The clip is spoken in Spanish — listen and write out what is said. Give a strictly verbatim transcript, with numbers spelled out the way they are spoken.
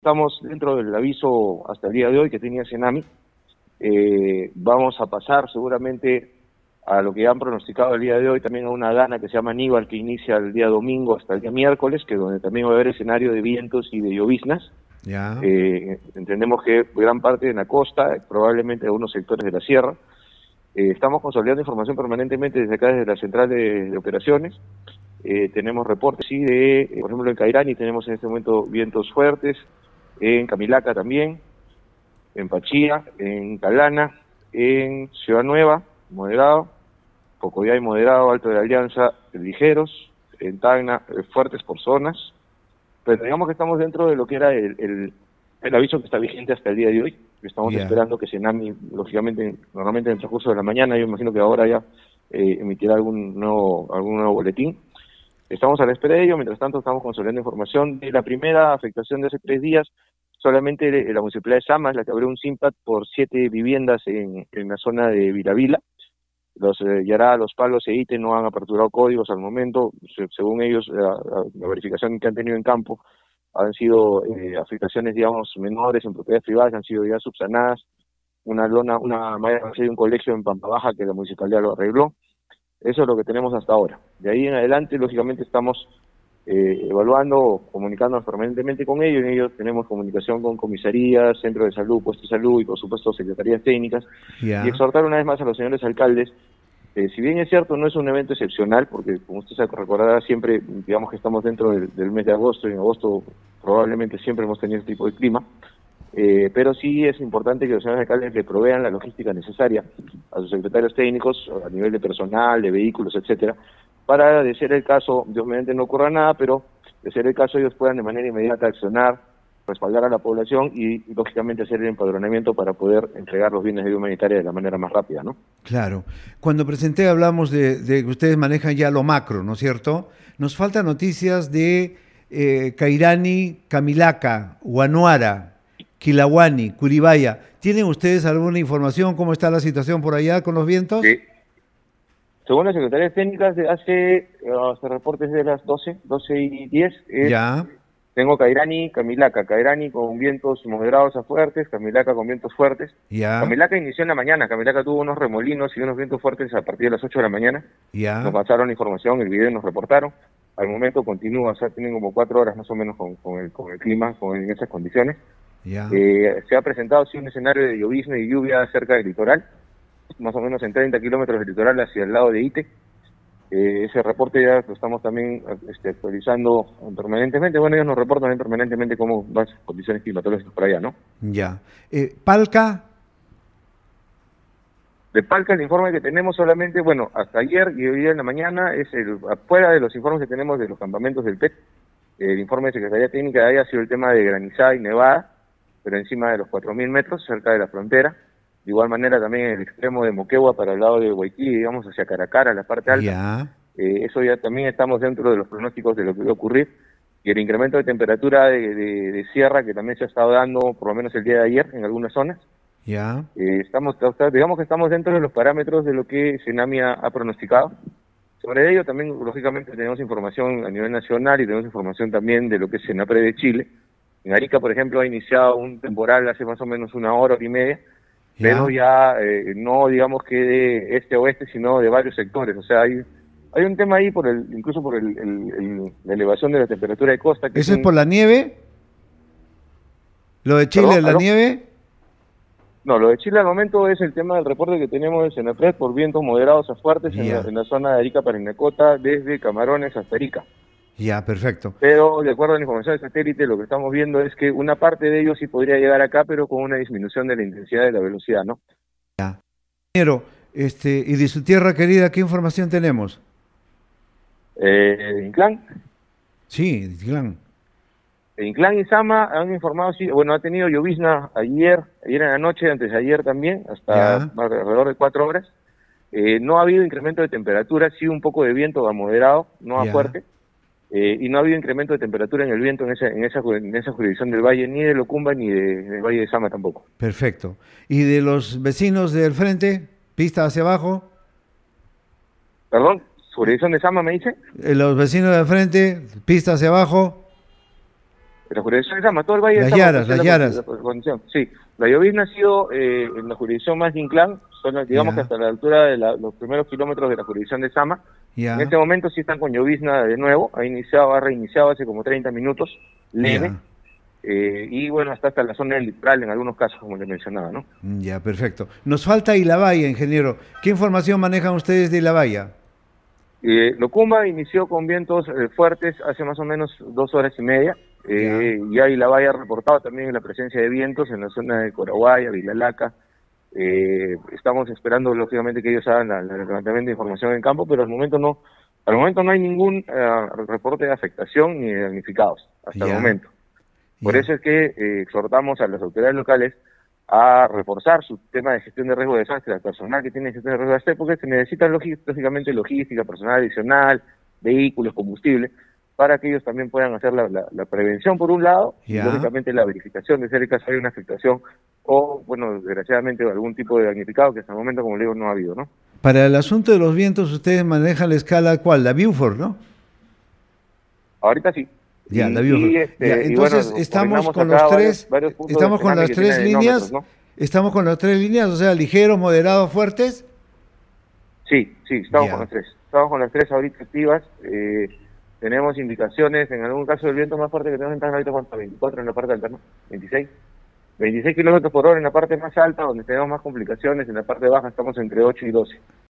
Estamos dentro del aviso hasta el día de hoy que tenía Cenami. Eh, vamos a pasar seguramente a lo que han pronosticado el día de hoy, también a una dana que se llama Aníbal, que inicia el día domingo hasta el día miércoles, que donde también va a haber escenario de vientos y de lloviznas. Ya. Eh, entendemos que gran parte en la costa, probablemente algunos sectores de la sierra. Eh, estamos consolidando información permanentemente desde acá, desde la central de, de operaciones. Eh, tenemos reportes, sí, de, eh, por ejemplo, en Cairani tenemos en este momento vientos fuertes, en Camilaca también, en Pachía, en Calana, en Ciudad Nueva, moderado, Cocoyay moderado, Alto de la Alianza, ligeros, en Tacna, eh, fuertes por zonas, pero digamos que estamos dentro de lo que era el, el, el aviso que está vigente hasta el día de hoy. Estamos Yeah. esperando que Cenami, lógicamente, normalmente en el transcurso de la mañana, yo imagino que ahora ya eh, emitirá algún nuevo, algún nuevo boletín. Estamos a la espera de ello, mientras tanto estamos consolidando información de la primera afectación de hace tres días. Solamente la municipalidad de Sama es la que abrió un SIMPAD por siete viviendas en, en la zona de Vilavila. Los eh, Yará, Los Palos e Ite no han aperturado códigos al momento. Se, según ellos, la, la verificación que han tenido en campo han sido eh, afectaciones, digamos, menores en propiedades privadas, han sido ya subsanadas. Una lona, una malla de un colegio en Pampa Baja que la municipalidad lo arregló. Eso es lo que tenemos hasta ahora. De ahí en adelante, lógicamente, estamos eh, evaluando, comunicándonos permanentemente con ellos. En ellos tenemos comunicación con comisarías, centros de salud, puestos de salud y, por supuesto, secretarías técnicas. Yeah. Y exhortar una vez más a los señores alcaldes, eh, si bien es cierto, no es un evento excepcional, porque como usted se recordará, siempre, digamos que estamos dentro del, del mes de agosto, y en agosto probablemente siempre hemos tenido este tipo de clima. Eh, pero sí es importante que los señores alcaldes le provean la logística necesaria a sus secretarios técnicos a nivel de personal, de vehículos, etcétera, para, de ser el caso, Dios mediante no ocurra nada, pero de ser el caso ellos puedan de manera inmediata accionar, respaldar a la población y, y lógicamente hacer el empadronamiento para poder entregar los bienes de ayuda humanitaria de la manera más rápida, ¿no? Claro. Cuando presenté hablamos de, de que ustedes manejan ya lo macro, ¿no es cierto? Nos faltan noticias de eh, Cairani, Camilaca, Huanuara, Quilahuani, Curibaya. ¿Tienen ustedes alguna información? ¿Cómo está la situación por allá con los vientos? Sí. Según las secretarías técnicas, de hace, uh, hace reportes de las doce, doce y diez, es, ya. Tengo Cairani, Camilaca, Cairani con vientos moderados a fuertes, Camilaca con vientos fuertes. Ya. Camilaca inició en la mañana, Camilaca tuvo unos remolinos y unos vientos fuertes a partir de las ocho de la mañana. Ya. Nos pasaron la información, el video nos reportaron. Al momento continúa, o sea, tienen como cuatro horas más o menos con, con, el, con el clima, con en esas condiciones. Ya. Eh, se ha presentado sí un escenario de llovizna y lluvia cerca del litoral, más o menos en treinta kilómetros del litoral hacia el lado de Ite. Eh, ese reporte ya lo estamos también este, actualizando permanentemente. Bueno, ellos nos reportan permanentemente cómo van las condiciones climatológicas por allá, ¿no? Ya. Eh, ¿Palca? De Palca el informe que tenemos solamente, bueno, hasta ayer y hoy día en la mañana, es el afuera de los informes que tenemos de los campamentos del P E T. El informe de Secretaría Técnica de ahí ha sido el tema de granizada y nevada, pero encima de los cuatro mil metros, cerca de la frontera. De igual manera también en el extremo de Moquegua para el lado de Guayaquil, digamos, hacia Caracara, la parte alta. Ya. Eh, eso ya también estamos dentro de los pronósticos de lo que va a ocurrir. Y el incremento de temperatura de, de, de sierra, que también se ha estado dando, por lo menos el día de ayer, en algunas zonas. Ya. Eh, estamos, digamos que estamos dentro de los parámetros de lo que Cenami ha, ha pronosticado. Sobre ello también, lógicamente, tenemos información a nivel nacional y tenemos información también de lo que es Senapred de Chile. En Arica, por ejemplo, ha iniciado un temporal hace más o menos una hora, hora y media, Ya. pero ya eh, no digamos que de este a oeste, sino de varios sectores. O sea, hay hay un tema ahí, por el incluso por el, el, el, la elevación de la temperatura de costa. Que ¿Eso es, un... por la nieve? ¿Lo de Chile es la ¿aló? nieve? No, lo de Chile al momento es el tema del reporte que tenemos de Senapred por vientos moderados a fuertes en la, en la zona de Arica Parinacota, desde Camarones hasta Arica. Ya, perfecto. Pero de acuerdo a la información del satélite, lo que estamos viendo es que una parte de ellos sí podría llegar acá, pero con una disminución de la intensidad de la velocidad, ¿no? Ya. Ingeniero, este, y de su tierra querida, ¿qué información tenemos? Eh, de Inclán. Sí, de Inclán. De Inclán y Sama han informado, sí, bueno, ha tenido llovizna ayer, ayer en la noche, antes de ayer también, hasta Ya. alrededor de cuatro horas. Eh, no ha habido incremento de temperatura, sí un poco de viento a moderado, no a Ya. fuerte. Eh, y no ha habido incremento de temperatura en el viento en esa, en esa, en esa jurisdicción del valle, ni de Locumba ni de, del valle de Sama tampoco. Perfecto. ¿Y de los vecinos del frente? ¿Pista hacia abajo? ¿Perdón? ¿Jurisdicción de Sama me dice? Eh, ¿Los vecinos del frente? ¿Pista hacia abajo? de la jurisdicción de Sama, todo el valle Las de Sama, Yaras, pues, las la, Yaras. la- la condición. Sí, la llovizna ha sido eh, en la jurisdicción más de Inclán, son, las- digamos Ya. que hasta la altura de la- los primeros kilómetros de la jurisdicción de Sama. Ya. En este momento sí están con llovizna de nuevo, ha iniciado, ha reiniciado hace como treinta minutos, leve, Ya. eh, y bueno, hasta hasta la zona del litoral en algunos casos, como le mencionaba, ¿no? Mm, Ya, perfecto. Nos falta Ilabaya, ingeniero. ¿Qué información manejan ustedes de Ilabaya? Eh, Locumba inició con vientos eh, fuertes hace más o menos dos horas y media. Eh, ya y la valla ha reportado también la presencia de vientos en la zona de Corahuaya, Vilalaca. Eh, estamos esperando, lógicamente, que ellos hagan la- la- el levantamiento de información en campo, pero al momento no, al momento no hay ningún eh, reporte de afectación ni de damnificados, hasta Ya. el momento. Por Ya. eso es que eh, exhortamos a las autoridades locales a reforzar su tema de gestión de riesgo de desastre, al personal que tiene gestión de riesgo de desastre, porque se necesita lógi- lógicamente logística, personal adicional, vehículos, combustible, para que ellos también puedan hacer la, la- la prevención por un lado, y Ya. lógicamente la verificación de ser el caso hay una afectación o, bueno, desgraciadamente algún tipo de damnificado que hasta el momento, como le digo, no ha habido, ¿no? Para el asunto de los vientos, ustedes manejan la escala ¿cuál? La Buford, ¿no? Ahorita sí. Ya, Y- la Buford. y, este, Ya, y entonces bueno, estamos coordinamos con acá los varios- tres, varios puntos de estamos con tsunami las que tres tienen líneas, etnómetros, ¿no? estamos con las tres líneas, o sea, ligeros, moderados, fuertes. Sí, sí, estamos Ya. con las tres. Estamos con las tres ahorita activas. Eh, tenemos indicaciones, en algún caso el viento más fuerte que tenemos en ahorita, ¿cuánto? veinticuatro en la parte alta, ¿no? veintiséis. veintiséis kilómetros por hora en la parte más alta, donde tenemos más complicaciones. En la parte baja estamos entre ocho y doce.